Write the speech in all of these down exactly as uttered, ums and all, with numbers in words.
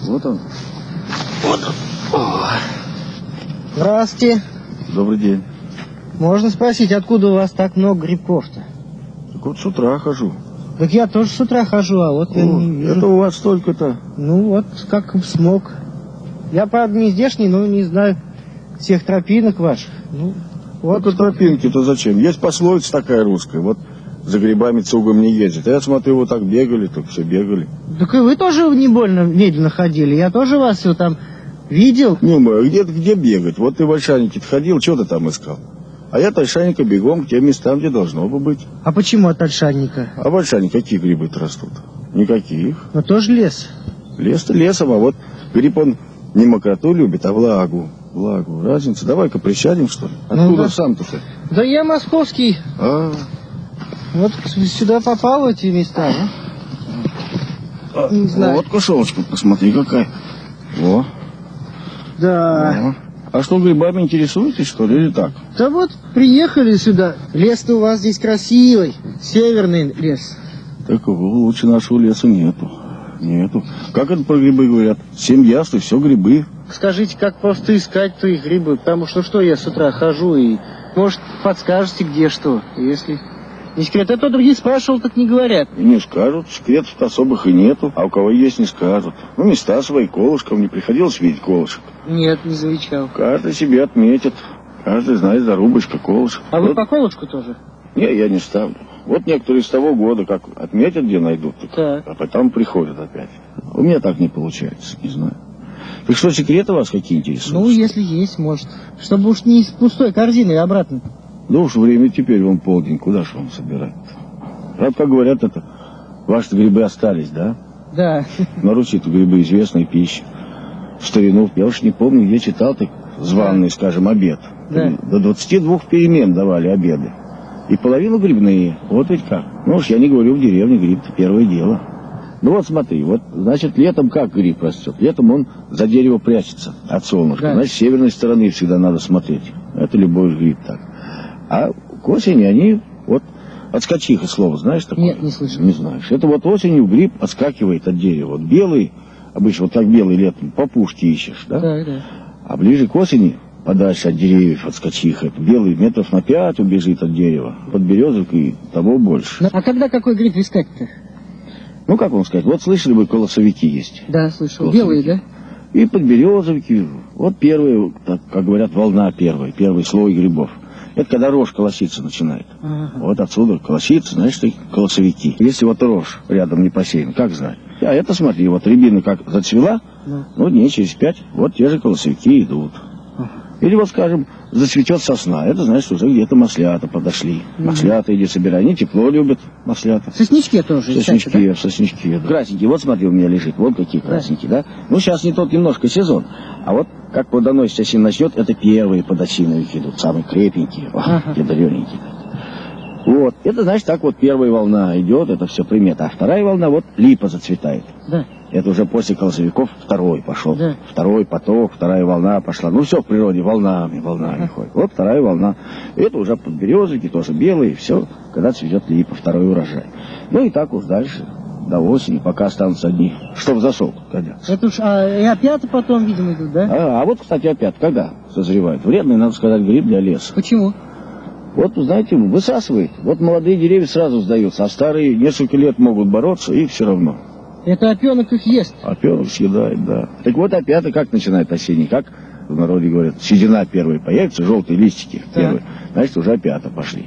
Вот он. Вот он. О. Здравствуйте. Добрый день. Можно спросить, откуда у вас так много грибков-то? Так вот с утра хожу. Так я тоже с утра хожу, а вот О, я не вижу. Это у вас столько-то? Ну вот, как смог. Я, правда, не здешний, но не знаю всех тропинок ваших. Ну, вот. Вот тропинки-то зачем? Есть пословица такая русская, вот за грибами цугом не ездит. А я смотрю, вы так бегали, так все бегали. Так и вы тоже не больно медленно ходили. Я тоже вас все там видел. Не, где, где бегать? Вот ты в Ольшанике ходил, что ты там искал? А я от Ольшаника бегом к тем местам, где должно бы быть. А почему от Ольшаника? А в Ольшанике какие грибы-то растут? Никаких. Но тоже лес. Лес-то лесом, а вот гриб он не мокроту любит, а влагу. Влагу. Разница. Давай-ка присядем, что ли? Откуда Ну, да. сам-то ты? Да я московский. А, Вот сюда попал в эти места, а Не знаю. Вот кошелочка, посмотри какая. Во. да? Во. А что, грибами интересуетесь, что ли, или так? Да вот, приехали сюда. Лес-то у вас здесь красивый. Северный лес. Такого лучше нашего леса нету. Нету. Как это про грибы говорят? Семь яств и все грибы. Скажите, как просто искать-то их грибы? Потому что что, я с утра хожу и, может, подскажете, где что, если... Не секрет, а то другие спрашивал, так не говорят. И не скажут, секретов особых и нету. А у кого есть, не скажут. Ну, места свои, колышком. Не приходилось видеть колышек? Нет, не замечал. Каждый себе отметит. Каждый знает зарубочка, колышек. А вот... вы по колышку тоже? Не, я не ставлю. Вот некоторые с того года, как отметят, где найдут, так. А потом приходят опять. У меня так не получается, не знаю. Так что, секреты вас какие интересуют? Ну, если есть, может. Чтобы уж не из пустой корзины, а обратно. Да уж время теперь, вон полдень, куда же вам собирать-то? Правда, как говорят, это ваши грибы остались, да? Да. На Руси-то грибы известная пища. В старину, я уж не помню, где читал, так званый, да. скажем, обед. Да. До двадцати двух перемен давали обеды. И половину грибные. Вот ведь как. Ну уж я не говорю, в деревне гриб-то первое дело. Ну вот смотри, вот, значит, летом как гриб растет? Летом он за дерево прячется от солнышка. Да. Значит, с северной стороны всегда надо смотреть. Это любой гриб так. А к осени они, вот, отскочиха слово, знаешь такое? Нет, не слышал. Не знаешь. Это вот осенью гриб отскакивает от дерева. Вот белый, обычно вот как белый летом, по пушке ищешь, да? Да, да. А ближе к осени, подальше от деревьев, отскочиха, это белый метров на пять убежит от дерева. Под березок и того больше. А когда какой гриб искать-то? Ну, как вам сказать, вот слышали вы, колосовики есть? Да, слышал. Колосовики. Белые, да? И подберезовики. Вот первая, так, как говорят, волна первая, первый слой грибов. Это когда рожь колоситься начинает. Ага. Вот отсюда колоситься, знаешь, ты колосовики. Если вот рожь рядом не посеян, как знать? А это смотри, вот рябина как зацвела, да. ну дней через пять, вот те же колосовики идут. Ага. Или вот, скажем, зацветет сосна, это значит, уже где-то маслята подошли. Угу. Маслята иди собирай, они тепло любят, маслята. В сосничке тоже. Соснички, кстати, да? в сосничке. Да. Красненькие, вот смотри, у меня лежит, вот какие красненькие, да? да? Ну, сейчас не тот немножко сезон, а вот как плодоносить осень начнет, это первые подосиновики идут, самые крепенькие, ага. ядрененькие. Вот, это значит, так вот первая волна идет, это все примета. А вторая волна, вот липа зацветает. Да. Это уже после колосовиков второй пошел. Да. Второй поток, вторая волна пошла. Ну, все в природе волнами, волнами ага. ходит. Вот вторая волна. Это уже подберезовики, тоже белые, все, когда цветет липа, второй урожай. Ну, и так уж дальше. До осени, пока останутся одни, что в засолку годятся. Это уж, а, и опята потом, видимо, идут, да? А, а вот, кстати, опят, когда созревают? Вредный, надо сказать, гриб для леса. Почему? Вот, знаете, высасывает. Вот молодые деревья сразу сдаются, а старые несколько лет могут бороться, и все равно. Это опенок их ест? Опенок съедает, да. Так вот, опята как начинает осенний? Как в народе говорят, седина первая появится, желтые листики да. первые. Значит, уже опята пошли.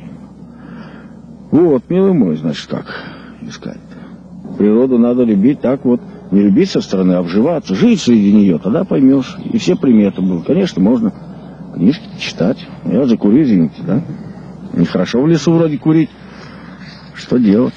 Вот, милый мой, значит, как искать. Природу надо любить так вот, не любить со стороны, а вживаться, жить среди нее, тогда поймешь. И все приметы будут. Конечно, можно книжки читать. Я же курю, извините, да? Нехорошо в лесу вроде курить. Что делать?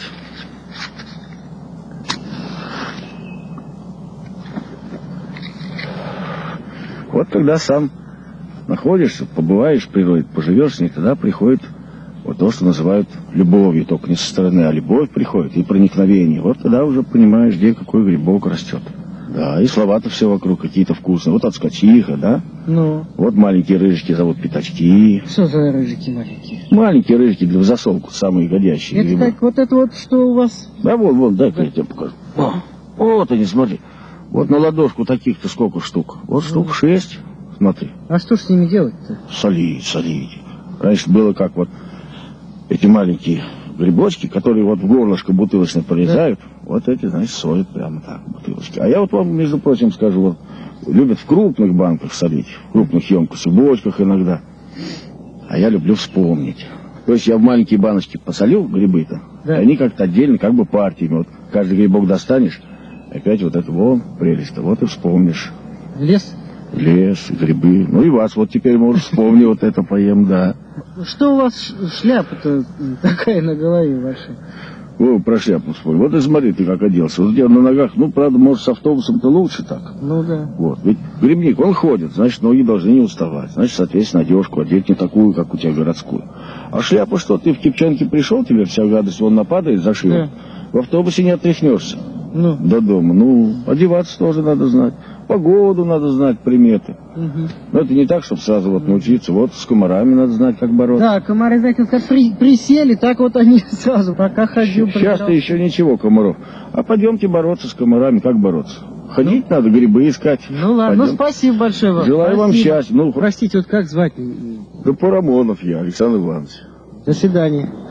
Вот когда сам находишься, побываешь в природе, поживешь с ней, тогда приходит вот то, что называют любовью, только не со стороны, а любовь приходит, и проникновение. Вот тогда уже понимаешь, где какой грибок растет. Да, и слова-то все вокруг какие-то вкусные. Вот отскочиха, да? Ну. Вот маленькие рыжики зовут пятачки. Что за рыжики маленькие? Маленькие рыжики для засолку, самые годящие. Это грибы. Как вот это вот, что у вас? Да, вот, вот, дай-ка да. я тебе покажу. О, вот они, смотри. Вот на ладошку таких-то сколько штук? Вот штук шесть, смотри. А что ж с ними делать-то? Солить, солить. Раньше было как вот эти маленькие грибочки, которые вот в горлышко бутылочное порезают, да. Вот эти, значит, солят прямо так, бутылочки. А я вот вам, между прочим, скажу, вот, любят в крупных банках солить, в крупных емкостях, в бочках иногда. А я люблю вспомнить. То есть я в маленькие баночки посолил грибы-то, да. И они как-то отдельно, как бы партиями. Вот каждый грибок достанешь, опять вот это, вон, прелесть-то, вот и вспомнишь. Лес? Лес, грибы. Ну и вас вот теперь, может, вспомню, вот это поем, да. Что у вас шляпа-то такая на голове ваша? О, про шляпу вспомнил. Вот и смотри, ты как оделся. Вот у тебя на ногах, ну, правда, может, с автобусом-то лучше так. Ну да. Вот. Ведь грибник, он ходит, значит, ноги должны не уставать. Значит, соответственно, одежку одеть не такую, как у тебя городскую. А шляпа что, ты в кипчонке пришел, тебе вся гадость вон нападает за шиворот. Да. В автобусе не отряхнешься. Ну. До дома. Ну, одеваться тоже надо знать. Погоду надо знать, приметы. Угу. Но это не так, чтобы сразу вот научиться. Вот с комарами надо знать, как бороться. Да, комары, знаете, как при, присели, так вот они сразу, пока ходил. Сейчас-то еще ничего, комаров. А пойдемте бороться с комарами. Как бороться? Ходить ну, надо, грибы искать. Ну ладно, Пойдем. Ну спасибо большое вам. Желаю спасибо. Вам счастья. Ну, простите, вот как звать? Да Парамонов я, Александр Иванович. До свидания.